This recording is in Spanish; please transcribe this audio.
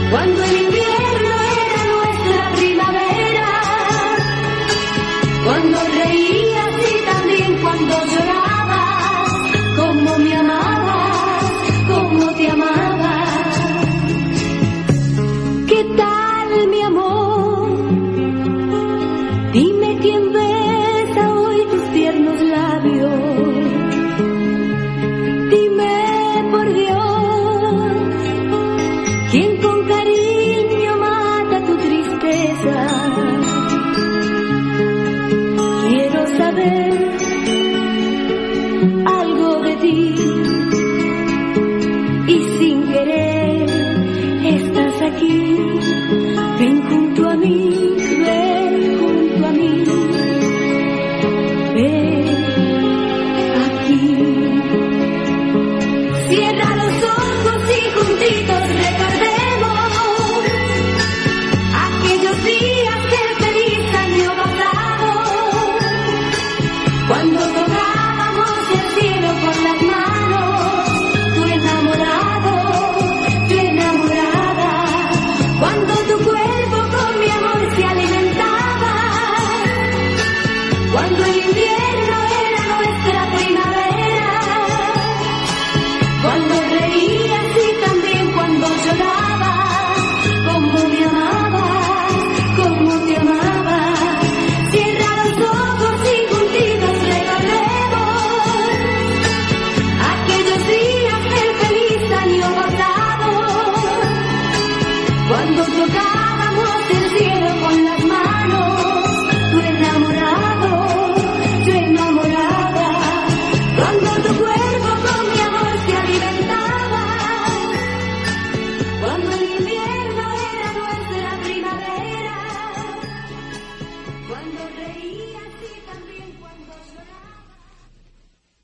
Cuando el invierno era nuestra primavera, cuando reías y también cuando llorabas, como me amabas, como te amaba. ¿Qué tal, mi amor? Dime quién besa hoy tus tiernos labios. Dime por Dios, quién con cariño mata tu tristeza. Quiero saber algo de ti y sin querer estás aquí. Ven junto a mí, ven junto a mí, ven aquí. Cierra los ojos y juntitos recordemos aquellos días del feliz año pasado, cuando tocábamos el cielo con las manos, tu enamorado, tu enamorada, cuando tu cuerpo con mi amor se alimentaba, cuando el invierno era nuestra primavera, cuando reías y también cuando llorabas, como me amabas, como te amaba. Cierra los ojos y juntitos recordemos aquellos días del feliz año pasado, cuando tocaba